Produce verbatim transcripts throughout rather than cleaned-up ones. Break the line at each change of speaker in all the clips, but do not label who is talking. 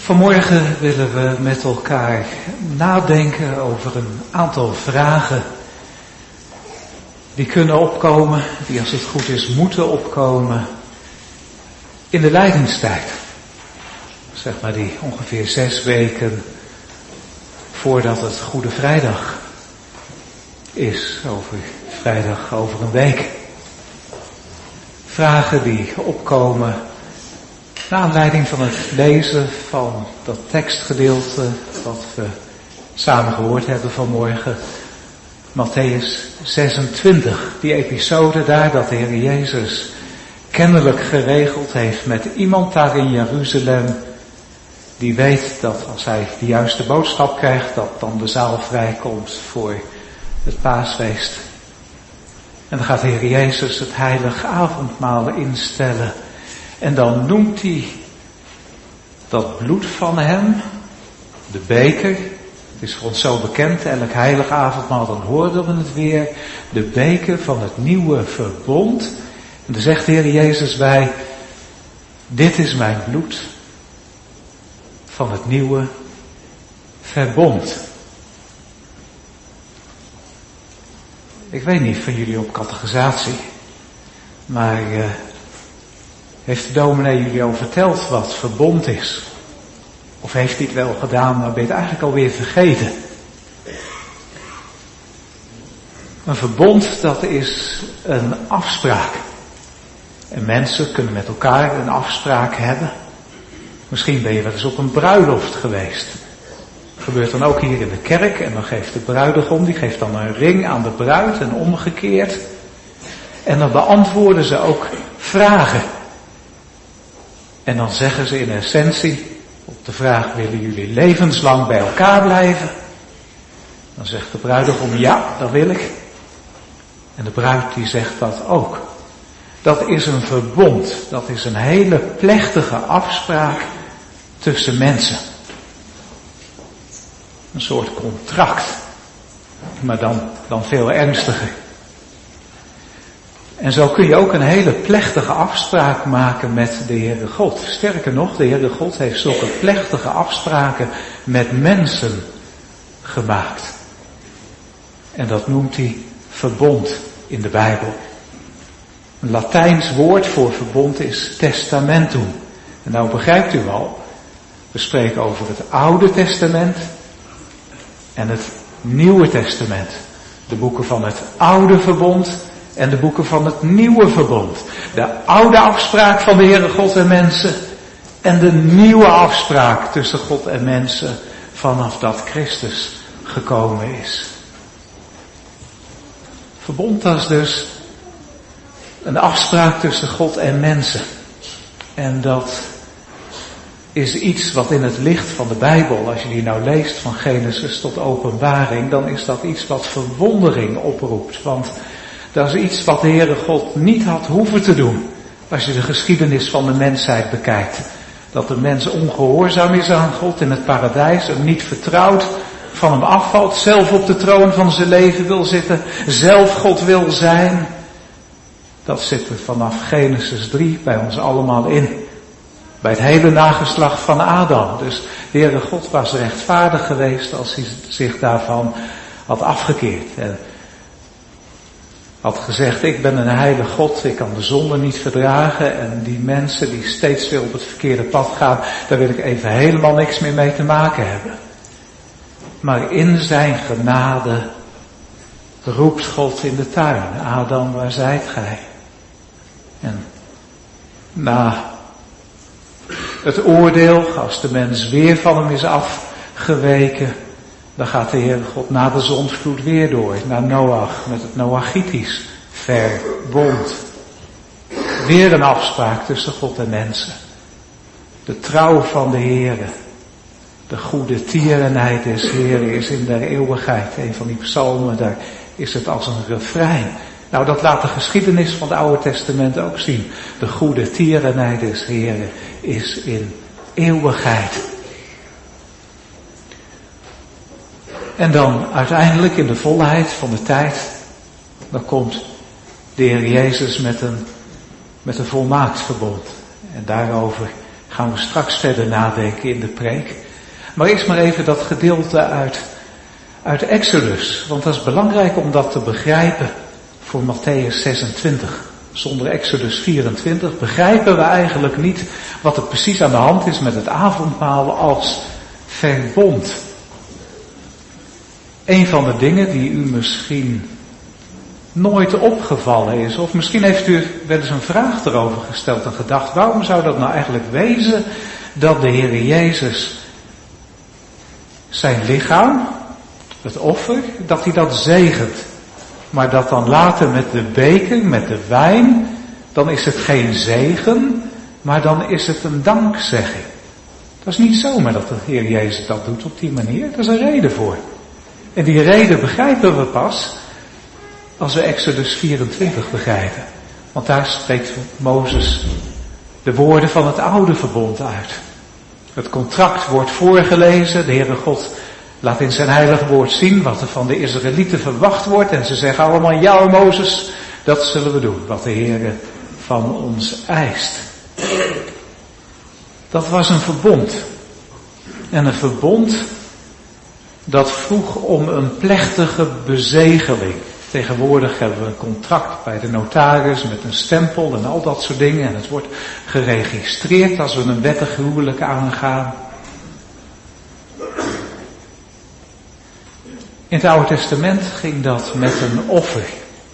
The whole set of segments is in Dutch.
Vanmorgen willen we met elkaar nadenken over een aantal vragen die kunnen opkomen, die als het goed is moeten opkomen in de lijdenstijd. Zeg maar die ongeveer zes weken voordat het Goede Vrijdag is, over vrijdag over een week. Vragen die opkomen naar aanleiding van het lezen van dat tekstgedeelte wat we samen gehoord hebben vanmorgen. Matthäus zesentwintig, die episode daar dat de Heer Jezus kennelijk geregeld heeft met iemand daar in Jeruzalem, die weet dat als hij de juiste boodschap krijgt, dat dan de zaal vrijkomt voor het paasfeest. En dan gaat de Heer Jezus het heilige avondmaal instellen. En dan noemt hij dat bloed van hem, de beker. Het is voor ons zo bekend, elk heilig avondmaal, dan horen we het weer. De beker van het nieuwe verbond. En dan zegt de Heer Jezus bij, dit is mijn bloed van het nieuwe verbond. Ik weet niet van jullie op catechisatie, maar uh, heeft de dominee jullie al verteld wat verbond is? Of heeft hij het wel gedaan, maar ben je het eigenlijk alweer vergeten? Een verbond, dat is een afspraak. En mensen kunnen met elkaar een afspraak hebben. Misschien ben je wel eens op een bruiloft geweest. Dat gebeurt dan ook hier in de kerk. En dan geeft de bruidegom, die geeft dan een ring aan de bruid en omgekeerd. En dan beantwoorden ze ook vragen. En dan zeggen ze in essentie, op de vraag, willen jullie levenslang bij elkaar blijven? Dan zegt de bruidegom, ja, dat wil ik. En de bruid die zegt dat ook. Dat is een verbond. Dat is een hele plechtige afspraak tussen mensen. Een soort contract. Maar dan, dan veel ernstiger. En zo kun je ook een hele plechtige afspraak maken met de Heere God. Sterker nog, de Heere God heeft zulke plechtige afspraken met mensen gemaakt. En dat noemt hij verbond in de Bijbel. Een Latijns woord voor verbond is testamentum. En nou begrijpt u al, we spreken over het Oude Testament en het Nieuwe Testament. De boeken van het Oude Verbond en de boeken van het Nieuwe Verbond. De oude afspraak van de Heere God en mensen en de nieuwe afspraak tussen God en mensen vanaf dat Christus gekomen is. Verbond, dat is dus een afspraak tussen God en mensen. En dat is iets wat in het licht van de Bijbel, als je die nou leest van Genesis tot Openbaring, dan is dat iets wat verwondering oproept. Want dat is iets wat de Heere God niet had hoeven te doen. Als je de geschiedenis van de mensheid bekijkt. Dat de mens ongehoorzaam is aan God in het paradijs, hem niet vertrouwt, van hem afvalt, zelf op de troon van zijn leven wil zitten, zelf God wil zijn. Dat zit er vanaf Genesis drie bij ons allemaal in. Bij het hele nageslacht van Adam. Dus de Heere God was rechtvaardig geweest als hij zich daarvan had afgekeerd. En had gezegd, ik ben een heilige God, ik kan de zonde niet verdragen. En die mensen die steeds weer op het verkeerde pad gaan, daar wil ik even helemaal niks meer mee te maken hebben. Maar in zijn genade roept God in de tuin, Adam, waar zijt gij? En na het oordeel, als de mens weer van hem is afgeweken, dan gaat de Heere God na de zondvloed weer door, naar Noach, met het Noachitisch verbond. Weer een afspraak tussen God en mensen. De trouw van de Heere, de goede tierenheid des Heeren is in der eeuwigheid. Een van die psalmen, daar is het als een refrein. Nou, dat laat de geschiedenis van het Oude Testament ook zien. De goede tierenheid des Heeren is in eeuwigheid. En dan uiteindelijk in de volheid van de tijd, dan komt de Heer Jezus met een, met een volmaakt verbond. En daarover Gaan we straks verder nadenken in de preek. Maar eerst maar even dat gedeelte uit, uit Exodus. Want dat is belangrijk om dat te begrijpen voor Matthäus zesentwintig. Zonder Exodus vierentwintig begrijpen we eigenlijk niet wat er precies aan de hand is met het avondmaal als verbond. Een van de dingen die u misschien nooit opgevallen is, of misschien heeft u wel eens een vraag erover gesteld en gedacht, waarom zou dat nou eigenlijk wezen dat de Heer Jezus zijn lichaam, het offer, dat hij dat zegent. Maar dat dan later met de beker, met de wijn, dan is het geen zegen, maar dan is het een dankzegging. Dat is niet zomaar dat de Heer Jezus dat doet op die manier, daar is een reden voor. En die reden begrijpen we pas als we Exodus vierentwintig begrijpen. Want daar spreekt Mozes de woorden van het oude verbond uit. Het contract wordt voorgelezen, de Heere God laat in zijn heilig woord zien wat er van de Israëlieten verwacht wordt. En ze zeggen allemaal, ja Mozes, dat zullen we doen, wat de Heere van ons eist. Dat was een verbond. En een verbond dat vroeg om een plechtige bezegeling. Tegenwoordig hebben we een contract bij de notaris met een stempel en al dat soort dingen. En het wordt geregistreerd als we een wettig huwelijk aangaan. In het Oude Testament ging dat met een offer.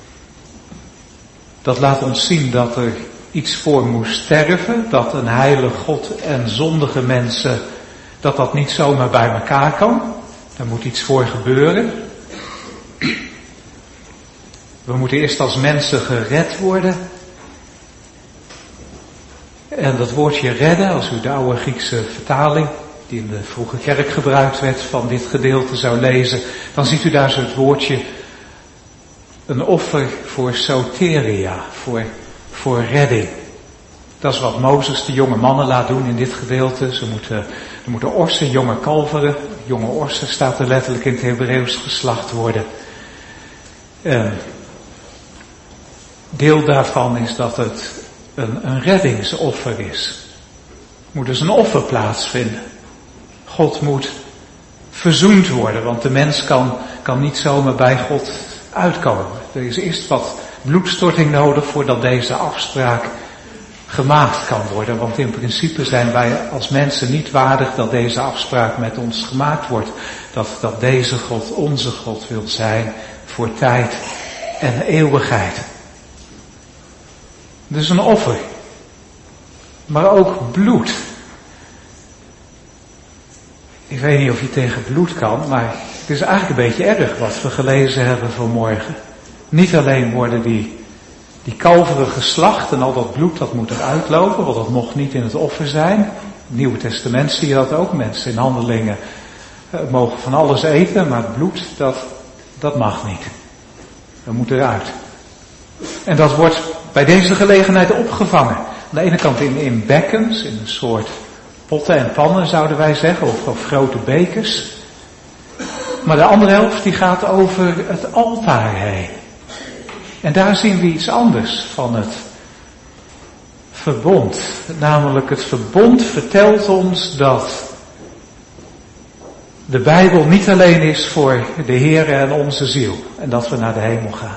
Dat laat ons zien dat er iets voor moest sterven. Dat een heilige God en zondige mensen, dat dat niet zomaar bij elkaar kan. Daar moet iets voor gebeuren. We moeten eerst als mensen gered worden. En dat woordje redden, als u de oude Griekse vertaling, die in de vroege kerk gebruikt werd, van dit gedeelte zou lezen, dan ziet u daar zo het woordje, een offer voor soteria, voor, voor redding. Dat is wat Mozes de jonge mannen laat doen in dit gedeelte. Ze moeten, er moeten orsen, jonge kalveren, jonge orsen staat er letterlijk in het Hebreeuws, geslacht worden. En deel daarvan is dat het een, een reddingsoffer is. Er moet dus een offer plaatsvinden. God moet verzoend worden, want de mens kan, kan niet zomaar bij God uitkomen. Er is eerst wat bloedstorting nodig voordat deze afspraak gemaakt kan worden. Want in principe zijn wij als mensen niet waardig dat deze afspraak met ons gemaakt wordt. Dat, dat deze God onze God wil zijn voor tijd en eeuwigheid. Dus een offer. Maar ook bloed. Ik weet niet of je tegen bloed kan, maar het is eigenlijk een beetje erg wat we gelezen hebben vanmorgen. Niet alleen worden die, die kalveren geslacht en al dat bloed dat moet eruit lopen, want dat mocht niet in het offer zijn. In het Nieuwe Testament zie je dat ook. Mensen in handelingen uh, mogen van alles eten, maar het bloed, dat, dat mag niet. Dat moet eruit. En dat wordt bij deze gelegenheid opgevangen. Aan de ene kant in, in bekkens, in een soort potten en pannen zouden wij zeggen, of, of grote bekers. Maar de andere helft die gaat over het altaar heen. En daar zien we iets anders van het verbond. Namelijk het verbond vertelt ons dat de Bijbel niet alleen is voor de Heer en onze ziel. En dat we naar de hemel gaan.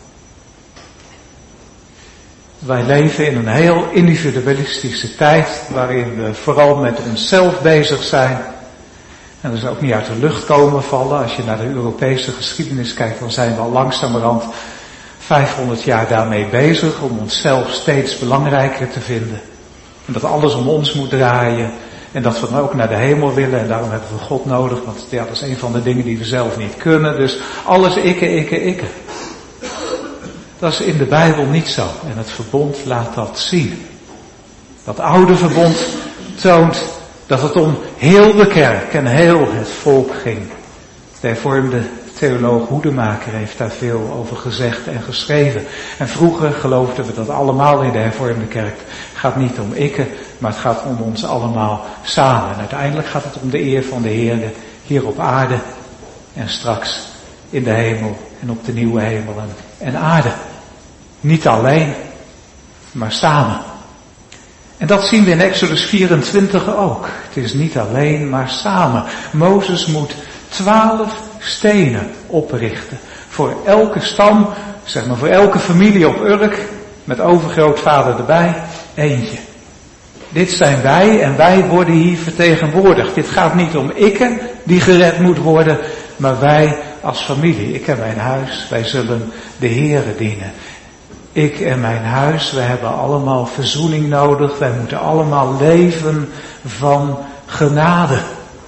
Wij leven in een heel individualistische tijd waarin we vooral met onszelf bezig zijn. En dat is ook niet uit de lucht komen vallen. Als je naar de Europese geschiedenis kijkt, dan zijn we al langzamerhand vijfhonderd jaar daarmee bezig om onszelf steeds belangrijker te vinden. En dat alles om ons moet draaien. En dat we dan ook naar de hemel willen. En daarom hebben we God nodig. Want ja, dat is een van de dingen die we zelf niet kunnen. Dus alles ikke, ikke, ikke. Dat is in de Bijbel niet zo. En het verbond laat dat zien. Dat oude verbond toont dat het om heel de kerk en heel het volk ging. De hervormde theoloog Hoedemaker heeft daar veel over gezegd en geschreven. En vroeger geloofden we dat allemaal in de hervormde kerk. Het gaat niet om ikke, maar het gaat om ons allemaal samen. En uiteindelijk gaat het om de eer van de Heer hier op aarde en straks in de hemel en op de nieuwe hemel en aarde. Niet alleen, maar samen. En dat zien we in Exodus vierentwintig ook. Het is niet alleen, maar samen. Mozes moet twaalf stenen oprichten. Voor elke stam, zeg maar voor elke familie op Urk, met overgrootvader erbij, eentje. Dit zijn wij en wij worden hier vertegenwoordigd. Dit gaat niet om ikken die gered moet worden, maar wij als familie. Ik en mijn huis, wij zullen de Heere dienen. Ik en mijn huis, wij hebben allemaal verzoening nodig. Wij moeten allemaal leven van genade.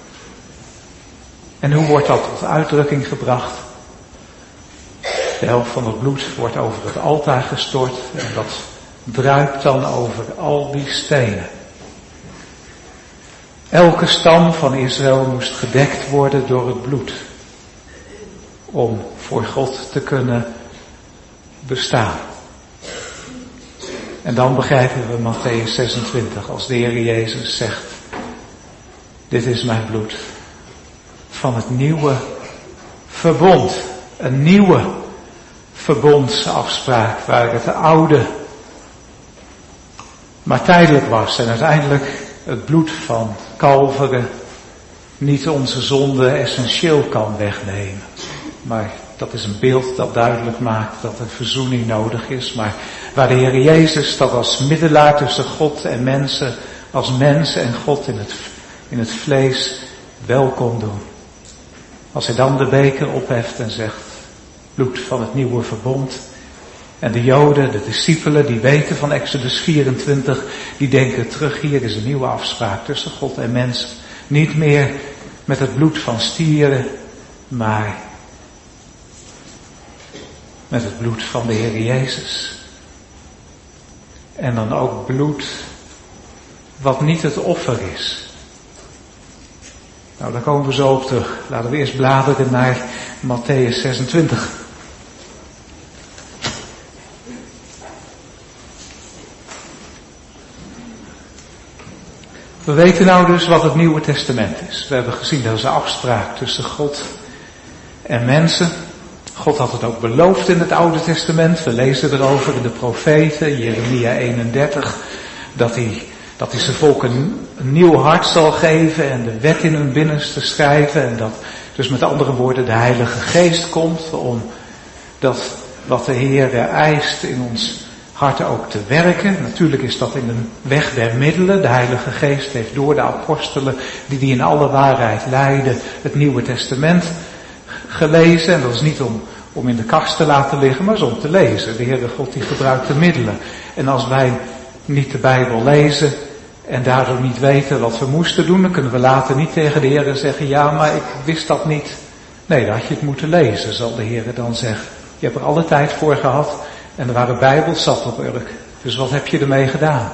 En hoe wordt dat tot uitdrukking gebracht? De helft van het bloed wordt over het altaar gestort en dat druipt dan over al die stenen. Elke stam van Israël moest gedekt worden door het bloed. Om voor God te kunnen bestaan. En dan begrijpen we Mattheüs zesentwintig als de Heer Jezus zegt: dit is mijn bloed van het nieuwe verbond. Een nieuwe verbondsafspraak waar het oude maar tijdelijk was en uiteindelijk het bloed van kalveren niet onze zonde essentieel kan wegnemen. Maar dat is een beeld dat duidelijk maakt dat er verzoening nodig is. Maar waar de Heer Jezus dat als middelaar tussen God en mensen, als mens en God in het, in het vlees wel kon doen. Als hij dan de beker opheft en zegt: bloed van het nieuwe verbond. En de Joden, de discipelen, die weten van Exodus vierentwintig, die denken terug, hier is een nieuwe afspraak tussen God en mens. Niet meer met het bloed van stieren, maar met het bloed van de Heer Jezus. En dan ook bloed wat niet het offer is. Nou, daar komen we zo op terug. Laten we eerst bladeren naar Mattheüs zesentwintig. We weten nou dus wat het Nieuwe Testament is. We hebben gezien dat is een afspraak tussen God en mensen. God had het ook beloofd in het Oude Testament. We lezen erover in de profeten, Jeremia eenendertig, dat hij, dat hij zijn volk een, een nieuw hart zal geven en de wet in hun binnenste schrijven. En dat dus met andere woorden de Heilige Geest komt om dat wat de Heer eist in ons hart ook te werken. Natuurlijk is dat in een weg der middelen. De Heilige Geest heeft door de apostelen, die die in alle waarheid leiden, het Nieuwe Testament gelezen. En dat is niet om, om in de kast te laten liggen, maar is om te lezen. De Heere God die gebruikt de middelen. En als wij niet de Bijbel lezen en daardoor niet weten wat we moesten doen, dan kunnen we later niet tegen de Heere zeggen: ja, maar ik wist dat niet. Nee, dan had je het moeten lezen, zal de Heere dan zeggen. Je hebt er alle tijd voor gehad en er waren Bijbels zat op Urk. Dus wat heb je ermee gedaan?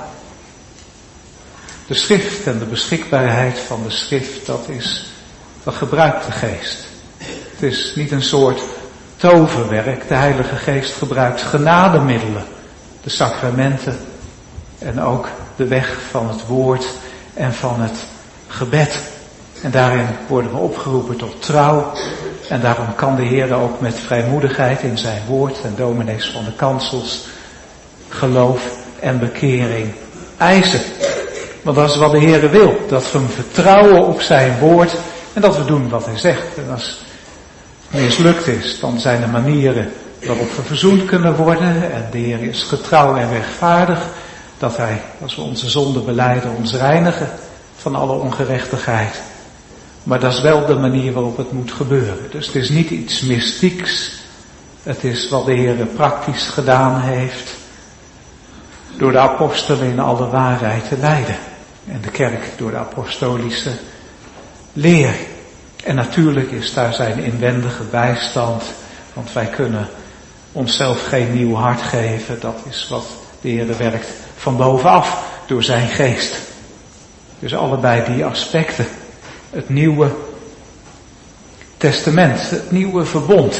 De schrift en de beschikbaarheid van de schrift, dat is, dat gebruikt de Geest. Het is niet een soort toverwerk. De Heilige Geest gebruikt genademiddelen, de sacramenten en ook de weg van het woord en van het gebed. En daarin worden we opgeroepen tot trouw. En daarom kan de Heer ook met vrijmoedigheid in zijn woord en dominees van de kansels geloof en bekering eisen. Want dat is wat de Heer wil. Dat we hem vertrouwen op zijn woord en dat we doen wat hij zegt. En als het mislukt is, dan zijn er manieren waarop we verzoend kunnen worden. En de Heer is getrouw en rechtvaardig. Dat hij, als we onze zonde belijden, ons reinigen van alle ongerechtigheid. Maar dat is wel de manier waarop het moet gebeuren. Dus het is niet iets mystieks. Het is wat de Heer praktisch gedaan heeft. Door de apostelen in alle waarheid te leiden. En de kerk door de apostolische leer. En natuurlijk is daar zijn inwendige bijstand. Want wij kunnen onszelf geen nieuw hart geven. Dat is wat de Heer werkt van bovenaf door zijn geest. Dus allebei die aspecten. Het Nieuwe Testament, het Nieuwe Verbond.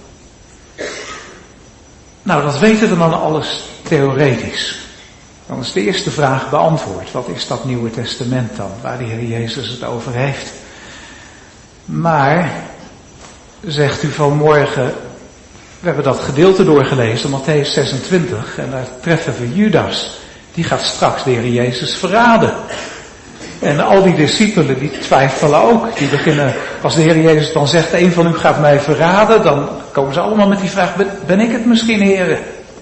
Nou, dat weten we dan alles theoretisch. Dan is de eerste vraag beantwoord. Wat is dat Nieuwe Testament dan, waar de Heer Jezus het over heeft? Maar, zegt u vanmorgen, we hebben dat gedeelte doorgelezen, Mattheüs zesentwintig, en daar treffen we Judas. die gaat straks de Heer Jezus verraden. En al die discipelen die twijfelen ook. Die beginnen, als de Heer Jezus dan zegt, een van u gaat mij verraden, dan komen ze allemaal met die vraag, ben, ben ik het misschien, Heere?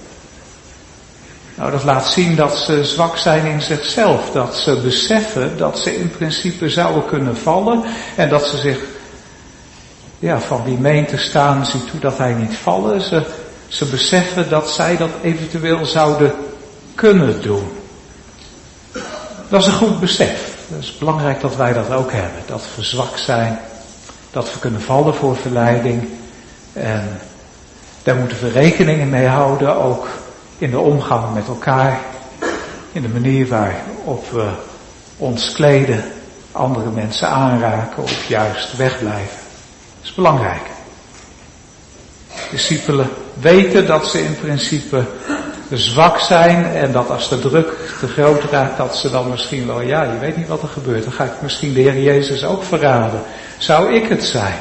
Nou, dat laat zien dat ze zwak zijn in zichzelf. Dat ze beseffen dat ze in principe zouden kunnen vallen. En dat ze zich, ja, van wie meent te staan, ziet toe dat hij niet vallen. Ze, ze beseffen dat zij dat eventueel zouden kunnen doen. Dat is een goed besef. Het is belangrijk dat wij dat ook hebben. Dat we zwak zijn. Dat we kunnen vallen voor verleiding. En daar moeten we rekening mee houden. Ook in de omgang met elkaar. In de manier waarop we ons kleden. Andere mensen aanraken of juist wegblijven. Dat is belangrijk. Discipelen weten dat ze in principe zwak zijn en dat als de druk te groot raakt, dat ze dan misschien wel, ja, je weet niet wat er gebeurt, dan ga ik misschien de Heer Jezus ook verraden. Zou ik het zijn?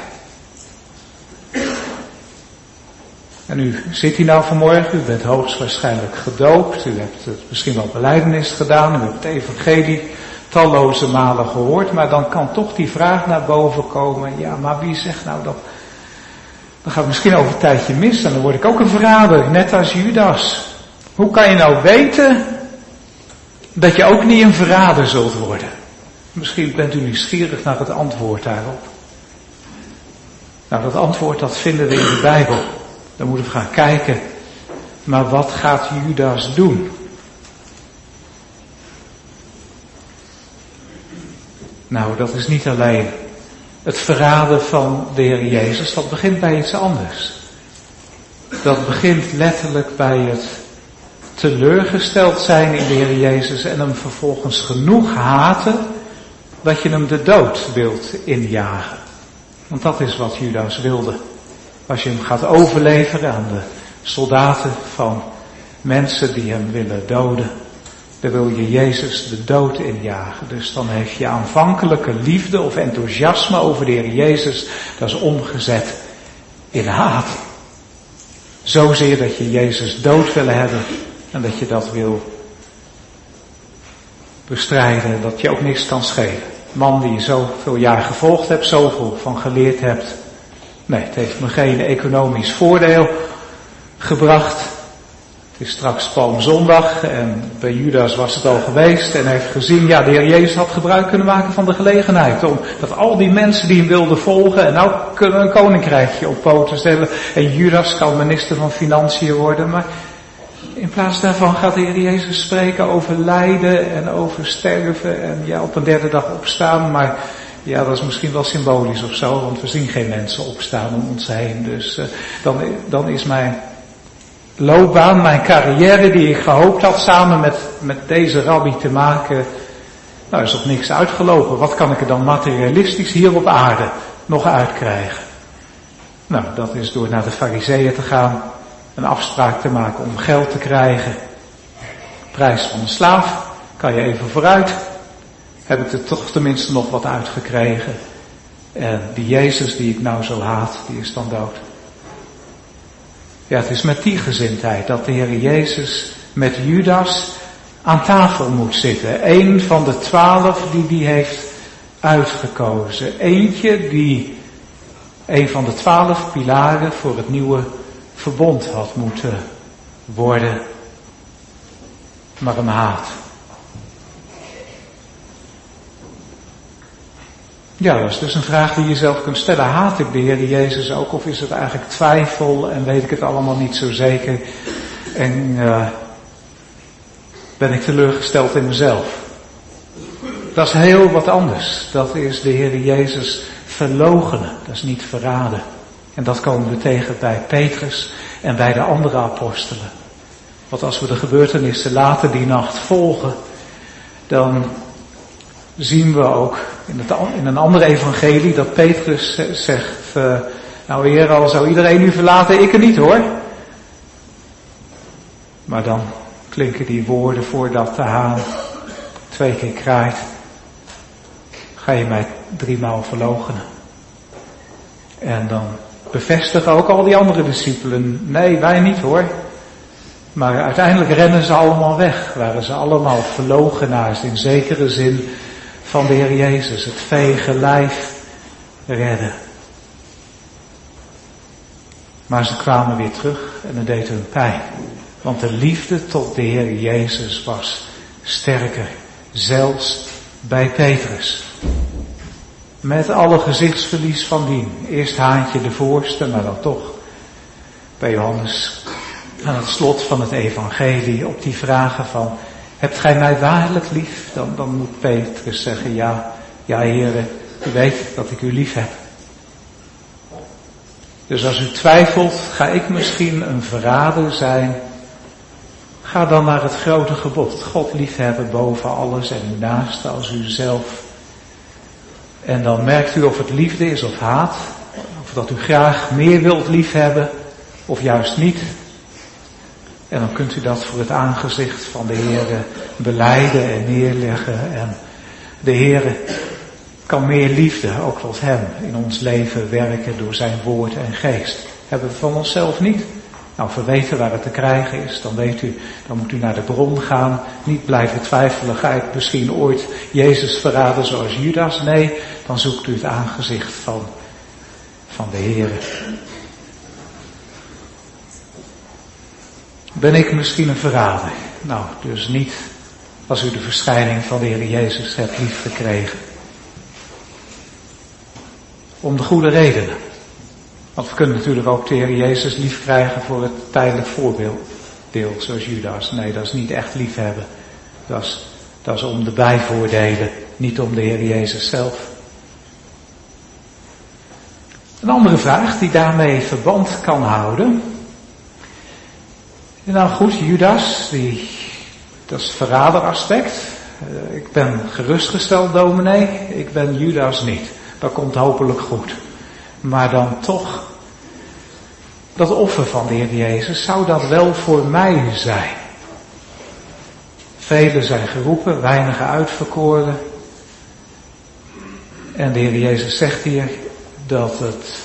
En u zit hier nou vanmorgen, u bent hoogstwaarschijnlijk gedoopt, u hebt het misschien wel belijdenis gedaan, u hebt het evangelie talloze malen gehoord, maar dan kan toch die vraag naar boven komen, ja, maar wie zegt nou dat, dan gaat het misschien over een tijdje mis en dan word ik ook een verrader, net als Judas. Hoe kan je nou weten dat je ook niet een verrader zult worden? Misschien bent u nieuwsgierig naar het antwoord daarop. Nou, dat antwoord dat vinden we in de Bijbel. Dan moeten we gaan kijken. Maar wat gaat Judas doen? Nou, dat is niet alleen het verraden van de Heer Jezus. Dat begint bij iets anders. Dat begint letterlijk bij het teleurgesteld zijn in de Heer Jezus en hem vervolgens genoeg haten dat je hem de dood wilt injagen. Want dat is wat Judas wilde. Als je hem gaat overleveren aan de soldaten van mensen die hem willen doden, dan wil je Jezus de dood injagen. Dus dan heeft je aanvankelijke liefde of enthousiasme over de Heer Jezus, dat is omgezet in haat. Zozeer dat je Jezus dood wil hebben en dat je dat wil bestrijden, dat je ook niks kan schelen. Man die je zoveel jaar gevolgd hebt, zoveel van geleerd hebt. Nee, het heeft me geen economisch voordeel gebracht. Het is straks Palmzondag en bij Judas was het al geweest en hij heeft gezien, ja, de Heer Jezus had gebruik kunnen maken van de gelegenheid. Omdat al die mensen die hem wilden volgen en nou kunnen we een koninkrijkje op poten stellen. En Judas kan minister van Financiën worden, maar in plaats daarvan gaat de Heer Jezus spreken over lijden en over sterven en ja, op een derde dag opstaan. Maar ja, dat is misschien wel symbolisch of zo, want we zien geen mensen opstaan om ons heen. Dus uh, dan, dan is mijn loopbaan, mijn carrière die ik gehoopt had samen met, met deze rabbi te maken, nou is op niks uitgelopen. Wat kan ik er dan materialistisch hier op aarde nog uitkrijgen? Nou, dat is door naar de Farizeeën te gaan, een afspraak te maken om geld te krijgen. Prijs van een slaaf, kan je even vooruit. Heb ik er toch tenminste nog wat uitgekregen. En die Jezus die ik nou zo haat, die is dan dood. Ja, het is met die gezindheid dat de Heer Jezus met Judas aan tafel moet zitten. Eén van de twaalf die die heeft uitgekozen. Eentje die een van de twaalf pilaren voor het nieuwe verbond had moeten worden. Maar hem haat. Ja, dat is dus een vraag die je zelf kunt stellen. Haat ik de Heer Jezus ook of is het eigenlijk twijfel en weet ik het allemaal niet zo zeker en uh, ben ik teleurgesteld in mezelf? Dat is heel wat anders. Dat is de Heer Jezus verloochenen. Dat is niet verraden. En dat komen we tegen bij Petrus en bij de andere apostelen. Want als we de gebeurtenissen later die nacht volgen, dan zien we ook in, het, in een andere evangelie dat Petrus zegt, uh, nou Heer, al zou iedereen u verlaten, ik er niet hoor. Maar dan klinken die woorden voordat de haan twee keer kraait. Ga je mij driemaal verloochenen. En dan bevestigen ook al die andere discipelen, nee wij niet hoor. Maar uiteindelijk rennen ze allemaal weg. Waren ze allemaal verloochenaars in zekere zin van de Heer Jezus. Het vege lijf redden. Maar ze kwamen weer terug en het deed hun pijn. Want de liefde tot de Heer Jezus was sterker. Zelfs bij Petrus. Met alle gezichtsverlies van dien. Eerst Haantje de voorste, maar dan toch bij Johannes aan het slot van het evangelie op die vragen van: hebt gij mij waarlijk lief? Dan, dan moet Petrus zeggen: ja, ja Heere, u weet dat ik u lief heb. Dus als u twijfelt, ga ik misschien een verrader zijn? Ga dan naar het grote gebod. God liefhebben boven alles en uw naaste als uzelf. En dan merkt u of het liefde is of haat. Of dat u graag meer wilt liefhebben of juist niet. En dan kunt u dat voor het aangezicht van de Heere belijden en neerleggen. En de Heere kan meer liefde, ook tot hem, in ons leven werken door zijn woord en geest. Hebben we van onszelf niet. Nou, voor weten waar het te krijgen is, dan weet u, dan moet u naar de bron gaan. Niet blijven twijfelen, ga ik misschien ooit Jezus verraden zoals Judas? Nee, dan zoekt u het aangezicht van, van de Heere. Ben ik misschien een verrader? Nou, dus niet als u de verschijning van de Heer Jezus hebt lief gekregen. Om de goede redenen. Want we kunnen natuurlijk ook de Heer Jezus lief krijgen voor het tijdelijk voorbeeld, zoals Judas. Nee, dat is niet echt liefhebben. Dat is, dat is om de bijvoordelen, niet om de Heer Jezus zelf. Een andere vraag die daarmee verband kan houden. Nou goed, Judas, die, dat is het verraderaspect. Uh, ik ben gerustgesteld, dominee, ik ben Judas niet. Dat komt hopelijk goed. Maar dan toch, dat offer van de Heer Jezus, zou dat wel voor mij zijn? Velen zijn geroepen, weinigen uitverkoren. En de Heer Jezus zegt hier dat het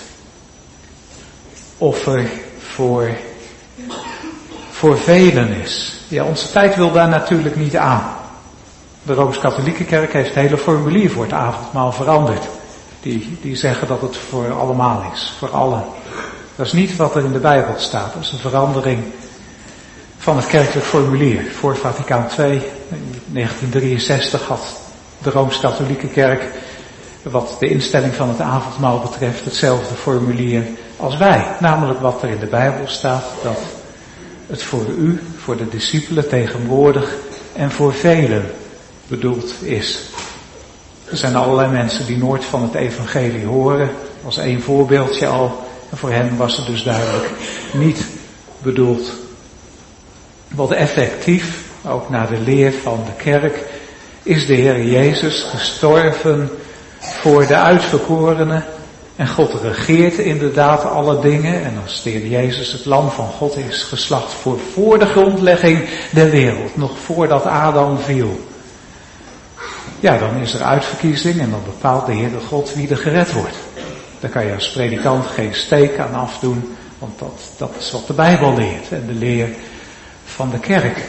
offer voor, voor velen is. Ja, onze tijd wil daar natuurlijk niet aan. De Rooms-Katholieke Kerk heeft het hele formulier voor het avondmaal veranderd. Die, die zeggen dat het voor allemaal is, voor allen. Dat is niet wat er in de Bijbel staat. Dat is een verandering van het kerkelijk formulier. Voor Vaticaan twee, in negentien drieënzestig, had de Rooms-Katholieke Kerk, wat de instelling van het avondmaal betreft, hetzelfde formulier als wij. Namelijk wat er in de Bijbel staat, dat het voor u, voor de discipelen tegenwoordig en voor velen bedoeld is. Er zijn allerlei mensen die nooit van het evangelie horen, als één voorbeeldje al. En voor hen was het dus duidelijk niet bedoeld. Wat effectief, ook naar de leer van de kerk, is de Heer Jezus gestorven voor de uitverkorenen. En God regeert inderdaad alle dingen. En als de Heer Jezus het lam van God is geslacht voor, voor de grondlegging der wereld, nog voordat Adam viel. Ja, dan is er uitverkiezing en dan bepaalt de Heere God wie er gered wordt. Daar kan je als predikant geen steek aan afdoen, want dat, dat is wat de Bijbel leert en de leer van de kerk.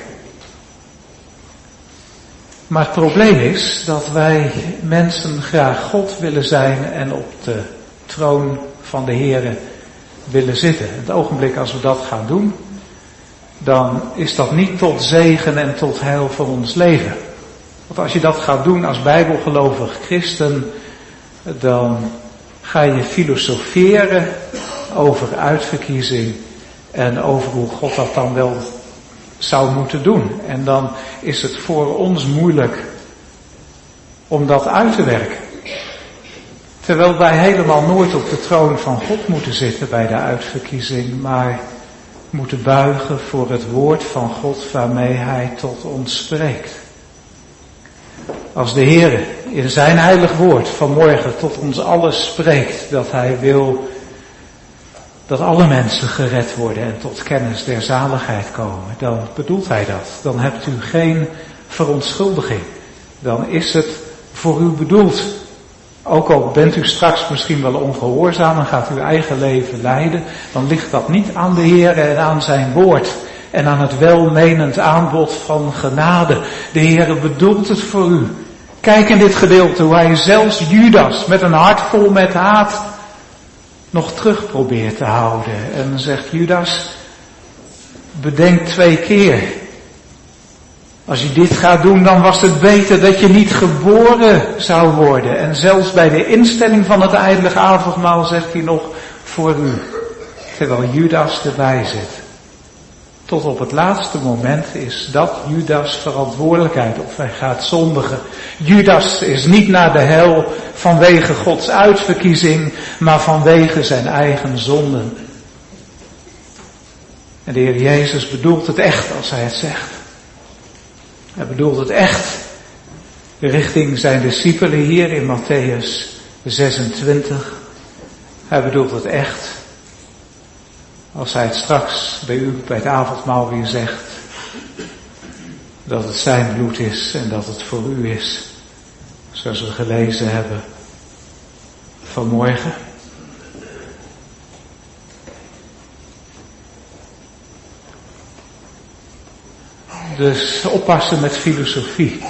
Maar het probleem is dat wij mensen graag God willen zijn en op de troon van de Heere willen zitten. Het ogenblik als we dat gaan doen, dan is dat niet tot zegen en tot heil voor ons leven. Want als je dat gaat doen als bijbelgelovig christen, dan ga je filosoferen over uitverkiezing en over hoe God dat dan wel zou moeten doen. En dan is het voor ons moeilijk om dat uit te werken. Terwijl wij helemaal nooit op de troon van God moeten zitten bij de uitverkiezing, maar moeten buigen voor het woord van God waarmee Hij tot ons spreekt. Als de Heer in zijn heilig woord vanmorgen tot ons allen spreekt dat Hij wil dat alle mensen gered worden en tot kennis der zaligheid komen, dan bedoelt Hij dat. Dan hebt u geen verontschuldiging. Dan is het voor u bedoeld. Ook al bent u straks misschien wel ongehoorzaam en gaat uw eigen leven leiden, dan ligt dat niet aan de Heer en aan zijn woord en aan het welmenend aanbod van genade. De Heere bedoelt het voor u. Kijk in dit gedeelte hoe hij zelfs Judas met een hart vol met haat nog terug probeert te houden. En dan zegt Judas, bedenk twee keer. Als je dit gaat doen, dan was het beter dat je niet geboren zou worden. En zelfs bij de instelling van het heilige avondmaal zegt hij nog voor u. Terwijl Judas erbij zit. Tot op het laatste moment is dat Judas' verantwoordelijkheid of hij gaat zondigen. Judas is niet naar de hel vanwege Gods uitverkiezing, maar vanwege zijn eigen zonden. En de Heer Jezus bedoelt het echt als hij het zegt. Hij bedoelt het echt richting zijn discipelen hier in Matthäus zesentwintig. Hij bedoelt het echt als hij het straks bij u bij het avondmaal weer zegt. Dat het zijn bloed is en dat het voor u is. Zoals we gelezen hebben vanmorgen. Dus oppassen met filosofie.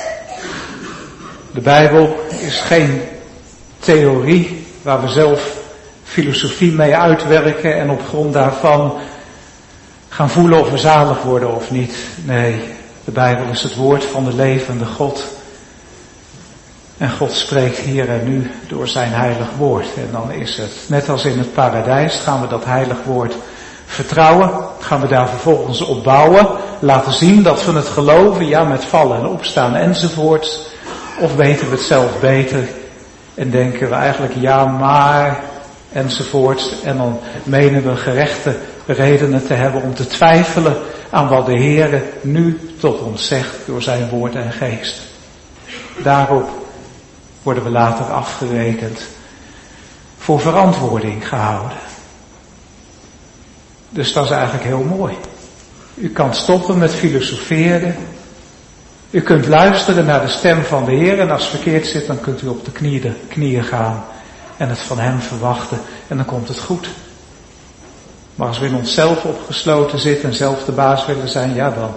De Bijbel is geen theorie waar we zelf filosofie mee uitwerken en op grond daarvan gaan voelen of we zalig worden of niet. Nee, de Bijbel is het woord van de levende God. En God spreekt hier en nu door zijn heilig woord. En dan is het, net als in het paradijs, gaan we dat heilig woord vertrouwen. Gaan we daar vervolgens op bouwen. Laten zien dat we het geloven, ja, met vallen en opstaan enzovoorts. Of weten we het zelf beter en denken we eigenlijk ja, maar enzovoorts. En dan menen we gerechte redenen te hebben om te twijfelen aan wat de Heere nu tot ons zegt door zijn woord en geest. Daarop worden we later afgerekend, voor verantwoording gehouden. Dus dat is eigenlijk heel mooi. U kan stoppen met filosoferen. U kunt luisteren naar de stem van de Heer en als het verkeerd zit, dan kunt u op de knieën, knieën gaan en het van hem verwachten en dan komt het goed. Maar als we in onszelf opgesloten zitten en zelf de baas willen zijn, ja dan.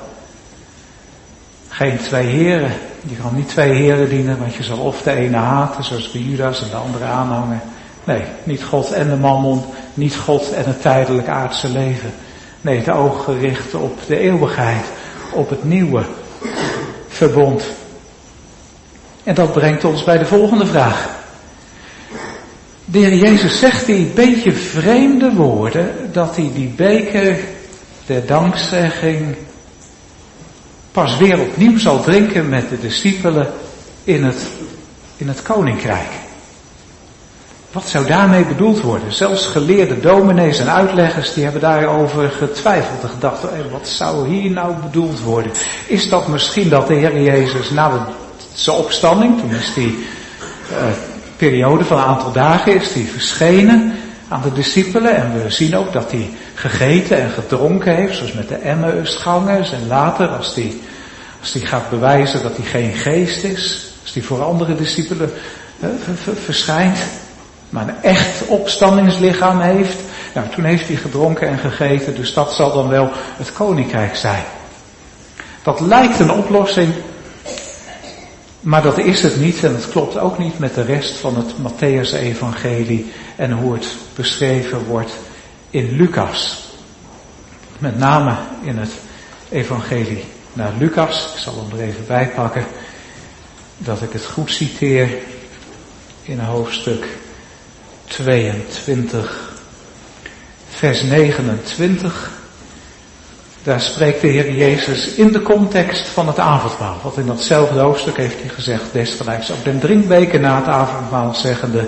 Geen twee heren. Je kan niet twee heren dienen, want je zal of de ene haten, zoals bij Judas, en de andere aanhangen. Nee, niet God en de mammon, niet God en het tijdelijk aardse leven. Nee, het oog gericht op de eeuwigheid, op het nieuwe verbond. En dat brengt ons bij de volgende vraag. De Heer Jezus zegt die beetje vreemde woorden, dat hij die beker der dankzegging pas weer opnieuw zal drinken met de discipelen in het, in het koninkrijk. Wat zou daarmee bedoeld worden? Zelfs geleerde dominees en uitleggers die hebben daarover getwijfeld en gedacht, hey, wat zou hier nou bedoeld worden? Is dat misschien dat de Heer Jezus na de, zijn opstanding, toen is die uh, periode van een aantal dagen, is die verschenen aan de discipelen en we zien ook dat hij gegeten en gedronken heeft, zoals met de Emmausgangers en later als hij als hij gaat bewijzen dat hij geen geest is, als hij voor andere discipelen uh, verschijnt, maar een echt opstandingslichaam heeft. Nou, toen heeft hij gedronken en gegeten, dus dat zal dan wel het koninkrijk zijn. Dat lijkt een oplossing, maar dat is het niet en het klopt ook niet met de rest van het Matthäus-evangelie en hoe het beschreven wordt in Lucas. Met name in het evangelie naar Lucas, ik zal hem er even bij pakken, dat ik het goed citeer in hoofdstuk tweeëntwintig, vers negenentwintig. Daar spreekt de Heer Jezus in de context van het avondmaal. Want in datzelfde hoofdstuk heeft hij gezegd, desgelijks ook den drinkbeker na het avondmaal zeggende,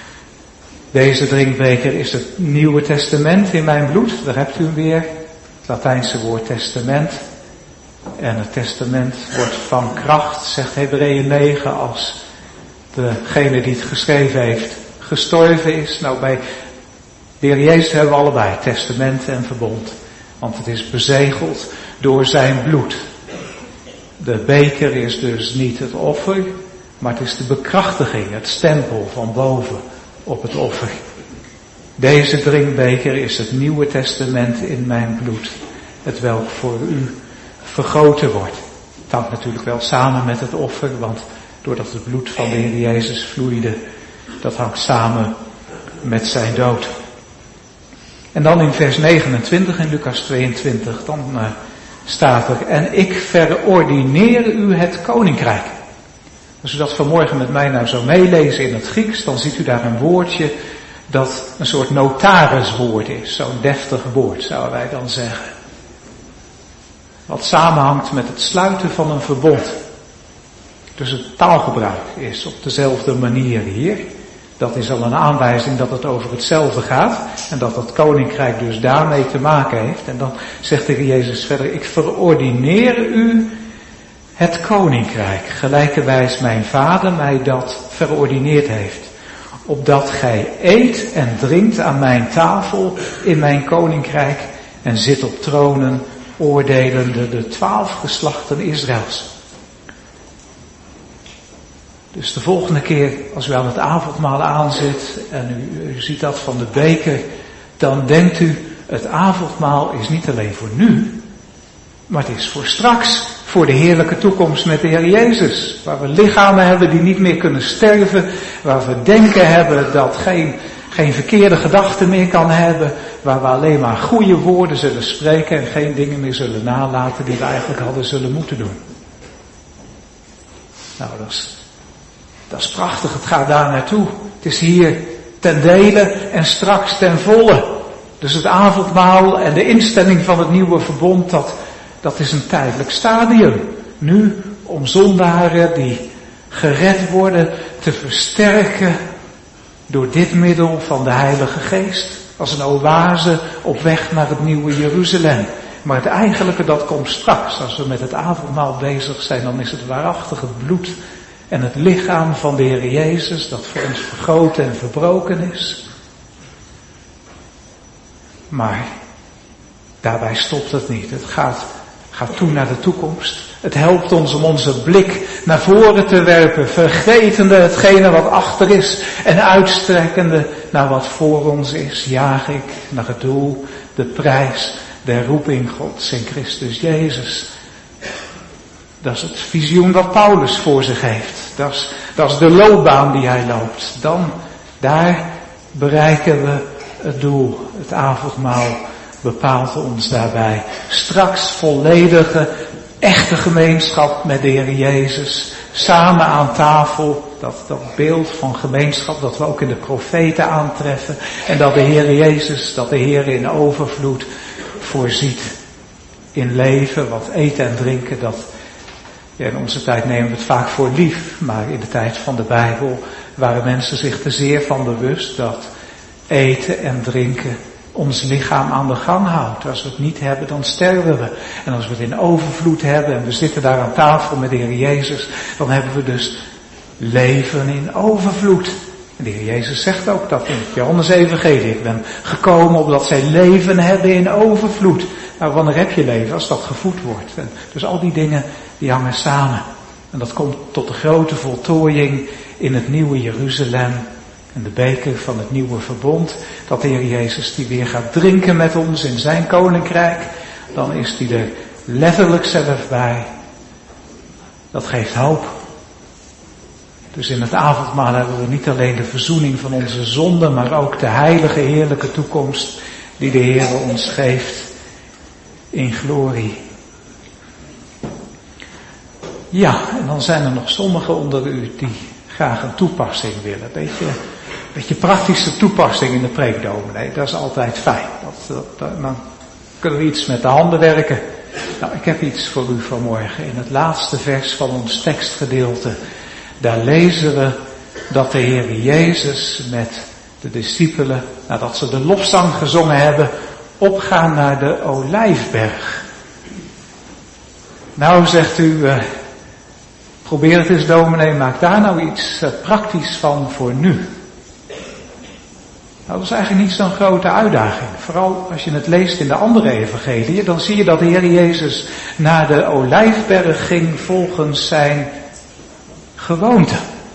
deze drinkbeker is het Nieuwe Testament in mijn bloed. Daar hebt u hem weer, het Latijnse woord testament. En het testament wordt van kracht, zegt Hebreeën negen, als degene die het geschreven heeft gestorven is. Nou, bij de Heer Jezus hebben we allebei testament en verbond. Want het is bezegeld door zijn bloed. De beker is dus niet het offer, maar het is de bekrachtiging, het stempel van boven op het offer. Deze drinkbeker is het Nieuwe Testament in mijn bloed. het welk voor u vergoten wordt. Het hangt natuurlijk wel samen met het offer, want doordat het bloed van de Heer Jezus vloeide, dat hangt samen met zijn dood. En dan in vers negenentwintig in Lucas tweeëntwintig, dan uh, staat er, en ik verordineer u het koninkrijk. Als u dat vanmorgen met mij nou zo meelezen in het Grieks, dan ziet u daar een woordje dat een soort notariswoord is. Zo'n deftig woord, zouden wij dan zeggen. Wat samenhangt met het sluiten van een verbond. Dus het taalgebruik is op dezelfde manier hier. Dat is al een aanwijzing dat het over hetzelfde gaat. En dat het koninkrijk dus daarmee te maken heeft. En dan zegt de Heer Jezus verder, ik verordineer u het koninkrijk. Gelijkerwijs mijn vader mij dat verordineerd heeft. Opdat gij eet en drinkt aan mijn tafel in mijn koninkrijk. En zit op tronen oordelende de twaalf geslachten Israëls. Dus de volgende keer als u aan het avondmaal aanzit en u, u ziet dat van de beker, dan denkt u, het avondmaal is niet alleen voor nu, maar het is voor straks, voor de heerlijke toekomst met de Heer Jezus. Waar we lichamen hebben die niet meer kunnen sterven, waar we denken hebben dat geen, geen verkeerde gedachten meer kan hebben, waar we alleen maar goede woorden zullen spreken en geen dingen meer zullen nalaten die we eigenlijk hadden zullen moeten doen. Nou, dat is... Dat is prachtig, het gaat daar naartoe. Het is hier ten dele en straks ten volle. Dus het avondmaal en de instelling van het nieuwe verbond, dat, dat is een tijdelijk stadium. Nu om zondaren die gered worden te versterken door dit middel van de Heilige Geest. Als een oase op weg naar het nieuwe Jeruzalem. Maar het eigenlijke dat komt straks. Als we met het avondmaal bezig zijn, dan is het waarachtig het bloed en het lichaam van de Heer Jezus, dat voor ons vergoten en verbroken is. Maar daarbij stopt het niet. Het gaat, gaat toe naar de toekomst. Het helpt ons om onze blik naar voren te werpen, vergetende hetgene wat achter is en uitstrekkende naar wat voor ons is. Jaag ik naar het doel, de prijs der roeping Gods in Christus Jezus. Dat is het visioen wat Paulus voor zich heeft. Dat is, dat is de loopbaan die hij loopt. Dan, daar bereiken we het doel. Het avondmaal bepaalt ons daarbij. Straks volledige, echte gemeenschap met de Heer Jezus. Samen aan tafel. Dat, dat beeld van gemeenschap dat we ook in de profeten aantreffen. En dat de Heer Jezus, dat de Heer in overvloed voorziet. In leven, wat eten en drinken, dat... Ja, in onze tijd nemen we het vaak voor lief, maar in de tijd van de Bijbel waren mensen zich te zeer van bewust dat eten en drinken ons lichaam aan de gang houdt. Als we het niet hebben, dan sterven we. En als we het in overvloed hebben en we zitten daar aan tafel met de Heer Jezus, dan hebben we dus leven in overvloed. En de Heer Jezus zegt ook dat in het Johannes-evangelie. Ik ben gekomen opdat zij leven hebben in overvloed. Nou, wanneer heb je leven? Als dat gevoed wordt. En dus al die dingen, die hangen samen. En dat komt tot de grote voltooiing in het nieuwe Jeruzalem. En de beker van het nieuwe verbond. Dat de Heer Jezus die weer gaat drinken met ons in zijn koninkrijk. Dan is die er letterlijk zelf bij. Dat geeft hoop. Dus in het avondmaal hebben we niet alleen de verzoening van onze zonden, maar ook de heilige, heerlijke toekomst die de Heer ons geeft in glorie. Ja, en dan zijn er nog sommigen onder u die graag een toepassing willen. Een beetje, een beetje praktische toepassing in de preekdominee. Dat is altijd fijn. Dat, dat, dan kunnen we iets met de handen werken. Nou, ik heb iets voor u vanmorgen. In het laatste vers van ons tekstgedeelte, daar lezen we dat de Heer Jezus met de discipelen, nadat ze de lofzang gezongen hebben, opgaan naar de Olijfberg. Nou, zegt u, uh, probeer het eens dominee, maak daar nou iets uh, praktisch van voor nu. Nou, dat is eigenlijk niet zo'n grote uitdaging. Vooral als je het leest in de andere evangeliën, dan zie je dat de Heer Jezus naar de Olijfberg ging volgens zijn gewoonte.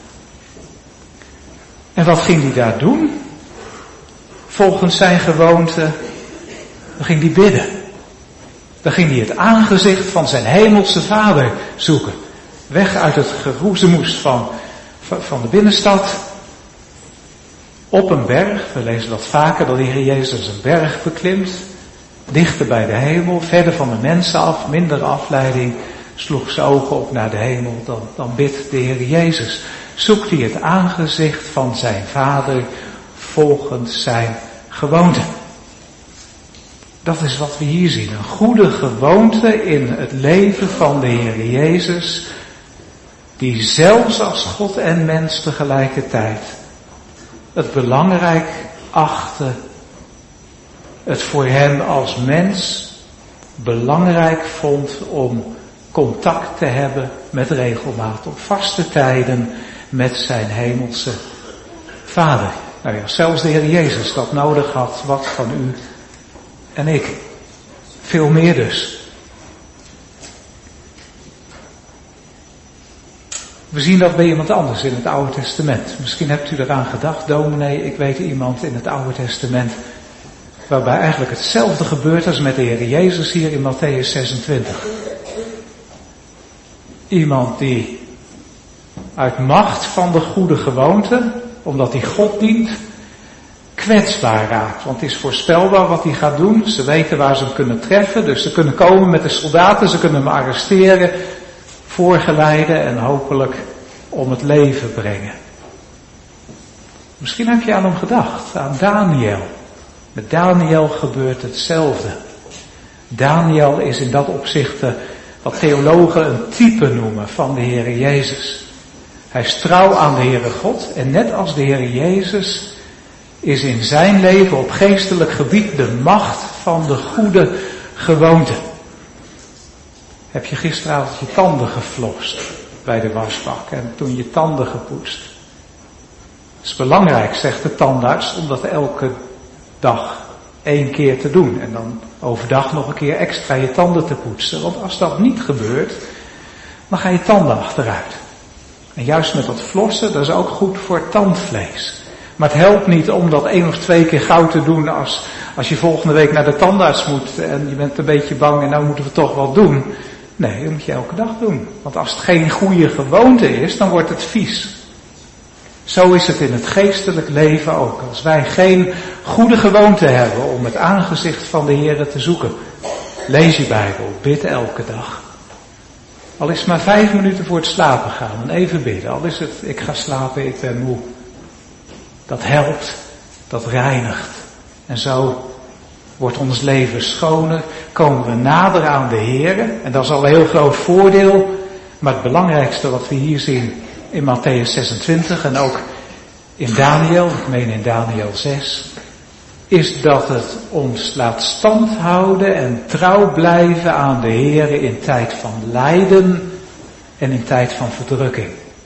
En wat ging hij daar doen? Volgens zijn gewoonte, dan ging hij bidden. Dan ging hij het aangezicht van zijn hemelse Vader zoeken. Weg uit het geroezemoes van, van, van de binnenstad. Op een berg, we lezen dat vaker, dat de Heer Jezus een berg beklimt. Dichter bij de hemel, verder van de mensen af, minder afleiding. Sloeg zijn ogen op naar de hemel, dan, dan bidt de Heer Jezus. Zoekt hij het aangezicht van zijn Vader volgens zijn gewoonte. Dat is wat we hier zien. Een goede gewoonte in het leven van de Heer Jezus. Die zelfs als God en mens tegelijkertijd het belangrijk achtte. Het voor hem als mens belangrijk vond om contact te hebben met regelmaat. Op vaste tijden met zijn hemelse Vader. Nou ja, zelfs de Heer Jezus dat nodig had. Wat van u en ik. Veel meer dus. We zien dat bij iemand anders in het Oude Testament. Misschien hebt u eraan gedacht, dominee, ik weet iemand in het Oude Testament waarbij eigenlijk hetzelfde gebeurt als met de Heer Jezus hier in Mattheüs zesentwintig. Iemand die uit macht van de goede gewoonte, omdat hij God dient, kwetsbaar raakt. Want het is voorspelbaar wat hij gaat doen. Ze weten waar ze hem kunnen treffen, dus ze kunnen komen met de soldaten, ze kunnen hem arresteren, voorgeleiden en hopelijk om het leven brengen. Misschien heb je aan hem gedacht, aan Daniel. Met Daniel gebeurt hetzelfde. Daniel is in dat opzicht wat theologen een type noemen van de Heere Jezus. Hij is trouw aan de Heere God en net als de Heere Jezus is in zijn leven op geestelijk gebied de macht van de goede gewoonte. Heb je gisteravond je tanden geflost bij de wasbak en toen je tanden gepoetst? Het is belangrijk, zegt de tandarts, om dat elke dag één keer te doen. En dan overdag nog een keer extra je tanden te poetsen. Want als dat niet gebeurt, dan gaan je tanden achteruit. En juist met dat flossen, dat is ook goed voor het tandvlees. Maar het helpt niet om dat één of twee keer gauw te doen als, als je volgende week naar de tandarts moet en je bent een beetje bang en nou moeten we toch wat doen. Nee, dat moet je elke dag doen. Want als het geen goede gewoonte is, dan wordt het vies. Zo is het in het geestelijk leven ook. Als wij geen goede gewoonte hebben om het aangezicht van de Heere te zoeken. Lees je Bijbel, bid elke dag. Al is het maar vijf minuten voor het slapen gaan en even bidden. Al is het, ik ga slapen, ik ben moe. Dat helpt, dat reinigt. En zo wordt ons leven schoner, komen we nader aan de Heere. En dat is al een heel groot voordeel. Maar het belangrijkste wat we hier zien in Mattheüs zesentwintig en ook in Daniel, ik meen in Daniel zes, is dat het ons laat standhouden en trouw blijven aan de Heere in tijd van lijden en in tijd van verdrukking.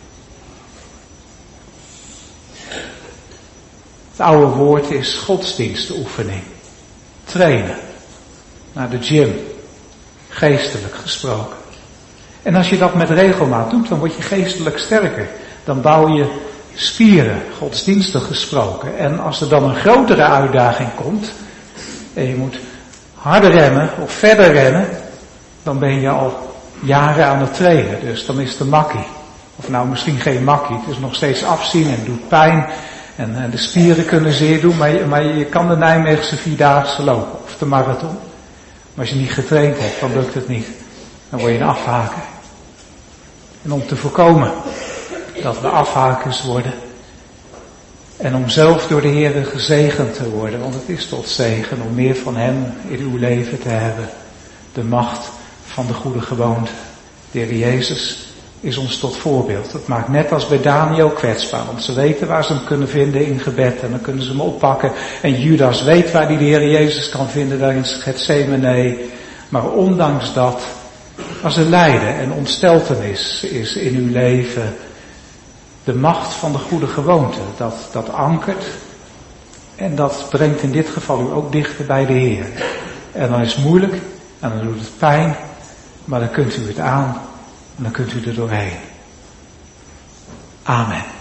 Het oude woord is godsdienstoefening. Trainen. Naar de gym. Geestelijk gesproken. En als je dat met regelmaat doet, dan word je geestelijk sterker. Dan bouw je spieren, godsdienstig gesproken. En als er dan een grotere uitdaging komt, en je moet harder rennen of verder rennen, dan ben je al jaren aan het trainen. Dus dan is het een makkie. Of nou misschien geen makkie, het is nog steeds afzien en doet pijn. En, en de spieren kunnen zeer doen, maar je, maar je kan de Nijmeegse vierdaagse lopen of de marathon. Maar als je niet getraind hebt, dan lukt het niet. Dan word je een afhaker. En om te voorkomen dat we afhakers worden. En om zelf door de Heere gezegend te worden. Want het is tot zegen om meer van Hem in uw leven te hebben. De macht van de goede gewoonte. De Heer Jezus is ons tot voorbeeld. Dat maakt net als bij Daniel kwetsbaar. Want ze weten waar ze hem kunnen vinden in gebed. En dan kunnen ze hem oppakken. En Judas weet waar hij de Heer Jezus kan vinden. Daar in Getsemane. Maar ondanks dat, als er lijden en ontsteltenis is in uw leven, de macht van de goede gewoonte, dat, dat ankert. En dat brengt in dit geval u ook dichter bij de Heer. En dan is het moeilijk. En dan doet het pijn. Maar dan kunt u het aan. En dan kunt u er doorheen. Amen.